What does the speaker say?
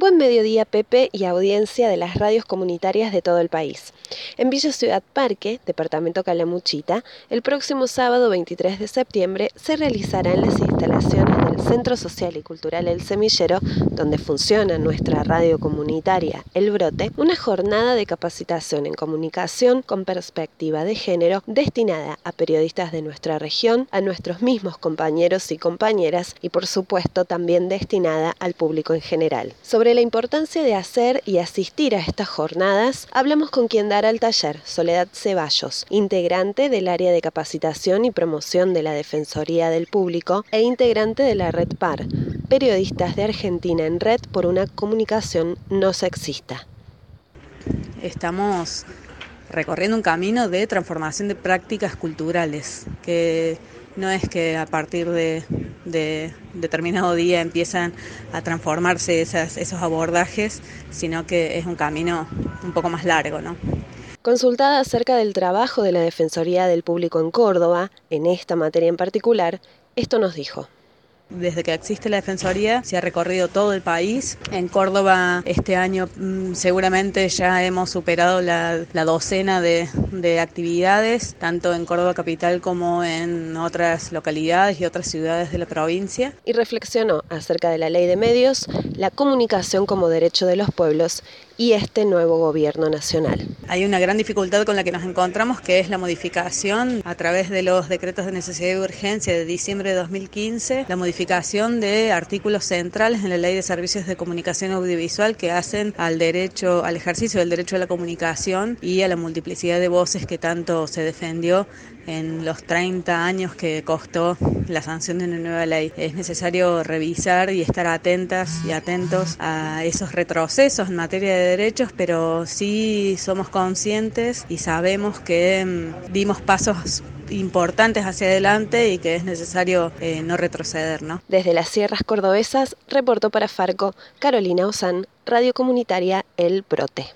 Buen mediodía, Pepe, y audiencia de las radios comunitarias de todo el país. En Villa Ciudad Parque, departamento Calamuchita, el próximo sábado 23 de septiembre se realizará en las instalaciones del Centro Social y Cultural El Semillero, donde funciona nuestra radio comunitaria El Brote, una jornada de capacitación en comunicación con perspectiva de género destinada a periodistas de nuestra región, a nuestros mismos compañeros y compañeras y por supuesto también destinada al público en general. Sobre la importancia de hacer y asistir a estas jornadas, hablamos con quien dará el taller, Soledad Ceballos, integrante del área de capacitación y promoción de la Defensoría del Público e integrante de la Red PAR, Periodistas de Argentina en Red por una Comunicación No Sexista. Estamos recorriendo un camino de transformación de prácticas culturales, que no es que a partir de determinado día empiezan a transformarse esos abordajes, sino que es un camino un poco más largo, ¿no? Consultada acerca del trabajo de la Defensoría del Público en Córdoba, en esta materia en particular, esto nos dijo. Desde que existe la Defensoría se ha recorrido todo el país. En Córdoba este año seguramente ya hemos superado la docena de actividades, tanto en Córdoba capital como en otras localidades y otras ciudades de la provincia. Y reflexionó acerca de la ley de medios, la comunicación como derecho de los pueblos y este nuevo gobierno nacional. Hay una gran dificultad con la que nos encontramos, que es la modificación a través de los decretos de necesidad y urgencia de diciembre de 2015, la modificación de artículos centrales en la Ley de Servicios de Comunicación Audiovisual que hacen al ejercicio del derecho a la comunicación y a la multiplicidad de voces que tanto se defendió en los 30 años que costó la sanción de una nueva ley. Es necesario revisar y estar atentas y atentos a esos retrocesos en materia de derechos, pero sí somos conscientes y sabemos que dimos pasos importantes hacia adelante y que es necesario no retroceder, ¿no? Desde las sierras cordobesas, reportó para Farco Carolina Ozán, Radio Comunitaria El Brote.